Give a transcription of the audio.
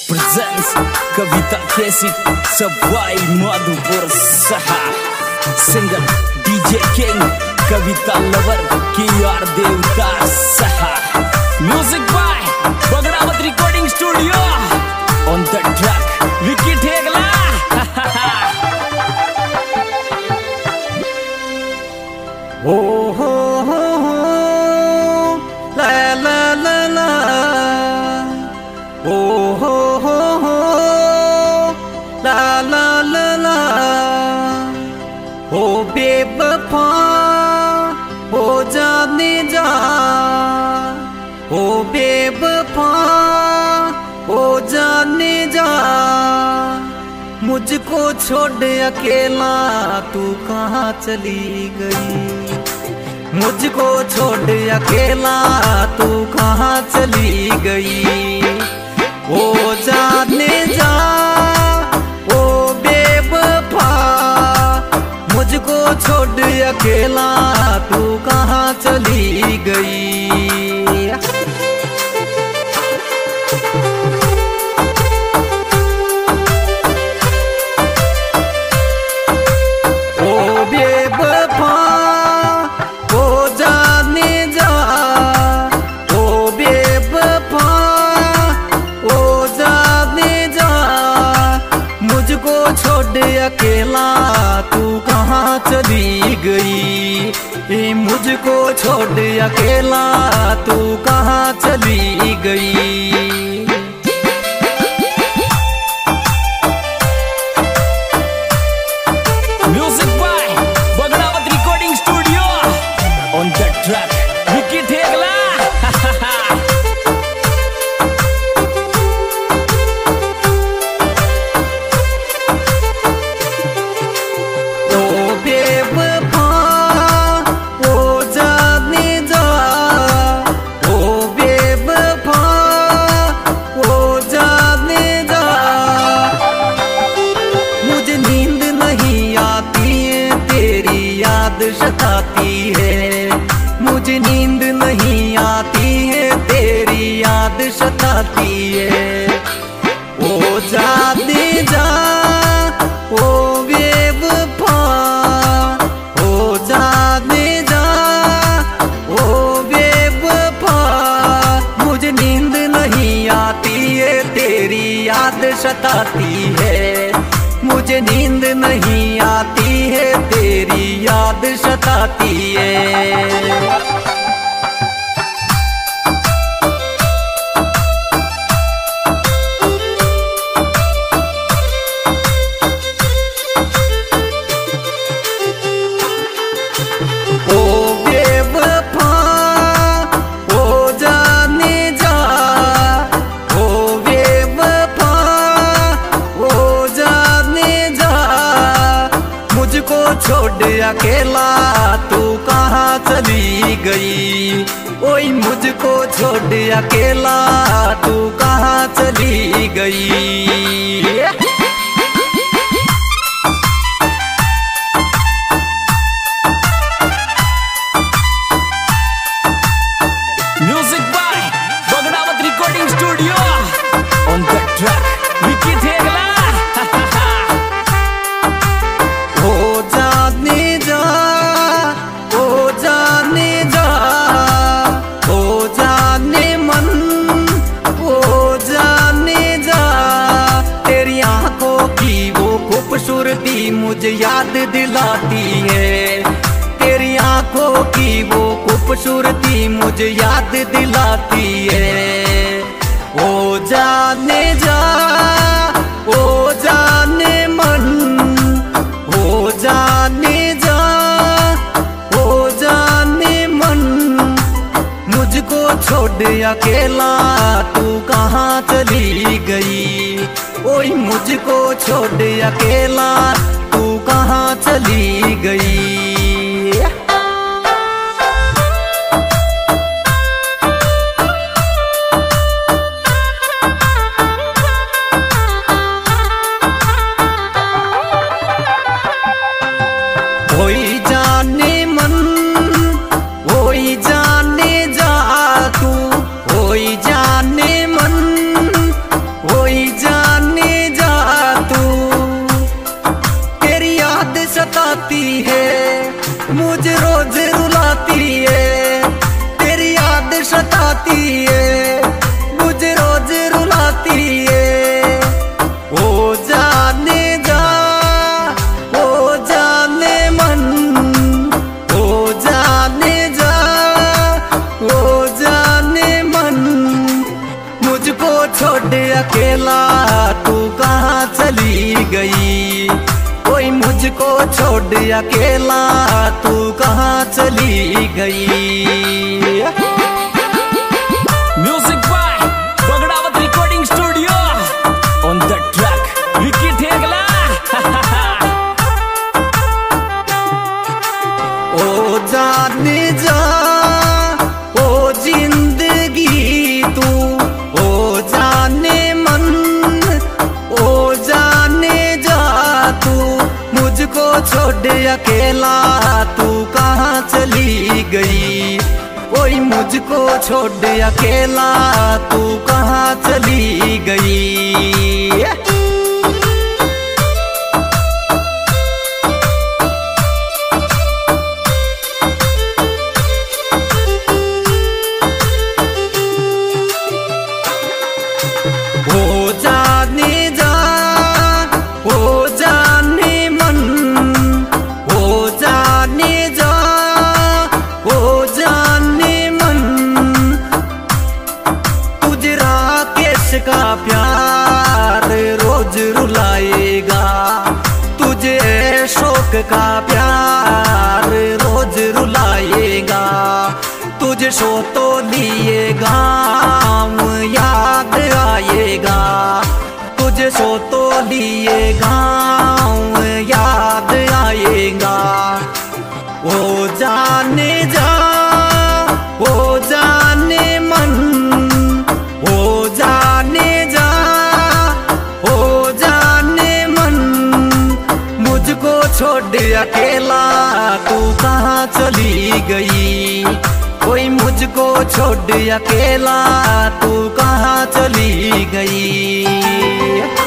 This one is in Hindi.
presents कविता कैसी सवाई माधोपुर सहा singer DJ king Kavita lover की यार देवता सहा music by Bagdawat recording studio on the track Vicky Thegla ओ हो ला ला ला ला ओ हो ला ला ला ला ओ बेवफा हो जाने जा ओ बेवफा हो जाने जा मुझको छोड़ अकेला तू कहाँ चली गई मुझको छोड़ अकेला तू कहाँ चली गई ओ जाने जा ओ बेवफा मुझको छोड़ अकेला तू कहाँ चली गई अकेला तू कहाँ चली गई मुझको छोड़ अकेला तू कहाँ चली गई music by Bagdawat recording studio on the track Vicky Thegla सताती है मुझे नींद नहीं आती है तेरी याद सताती है ओ जाने जा ओ बेवफा ओ जाने जा ओ बेवफा मुझे नींद नहीं आती है तेरी याद सताती है मुझे नींद नहीं आती है तेरी याद सताती है छोड़ अकेला तू कहाँ चली गई ओए मुझको छोड़ अकेला तू कहाँ चली गई music by Bagdawat recording studio on the track Vicky Thegla खूबसूरती मुझे याद दिलाती है तेरी आंखों की वो खूबसूरती मुझे याद दिलाती है ओ जाने जा ओ जाने मन ओ जाने जा ओ जाने मन मुझको छोड़ अकेला तू कहाँ चली गई ओए मुझको छोड़ अकेला तू कहाँ चली गई कोई जाने मन कोई जाने जा तू कोई जाने मन कोई है, मुझे रोज रुलाती है। ओ जाने जा, ओ जाने मन, ओ जाने जा, ओ जाने मन। मुझको छोड़ अकेला तू कहाँ चली गई, कोई मुझको छोड़ अकेला तू कहाँ चली गई। Music by Bagdawat recording studio, on the track Vicky Thegla. ओ जाने जा, ओ जिंदगी तू, ओ जाने मन, ओ जाने जा तू। मुझको छोड़ अकेला तू कहाँ चली गई, कोई मुझको छोड़ अकेला तू कहाँ चली गई। ओ जाने जा, ओ जाने मन, ओ जाने जा, ओ जाने मन। तुझे राकेश का प्यार रोज रुलाएगा, तुझे शोक का प्यार रोज रुलाएगा। तुझे सो तो लिए गाँव याद आएगा, तुझे सो तो लिए गाँव याद आएगा। ओ जाने जा, ओ जाने मन, ओ जाने जा, ओ जाने मन। मुझको छोड़ अकेला तू कहाँ चली गई, कोई मुझको छोड़ अकेला तू कहाँ चली गई।